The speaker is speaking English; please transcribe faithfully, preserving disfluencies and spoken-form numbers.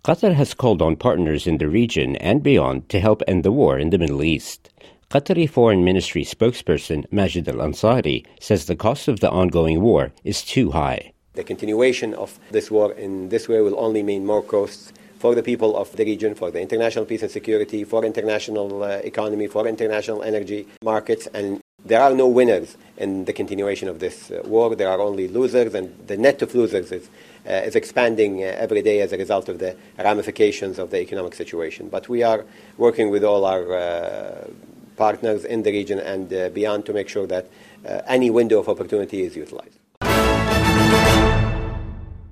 Qatar has called on partners in the region and beyond to help end the war in the Middle East. Qatari Foreign Ministry spokesperson Majid Al-Ansari says the cost of the ongoing war is too high. The continuation of this war in this way will only mean more costs for the people of the region, for the international peace and security, for international uh, economy, for international energy markets, and there are no winners in the continuation of this uh, war. There are only losers, and the net of losers is, uh, is expanding uh, every day as a result of the ramifications of the economic situation. But we are working with all our uh, partners in the region and uh, beyond to make sure that uh, any window of opportunity is utilized.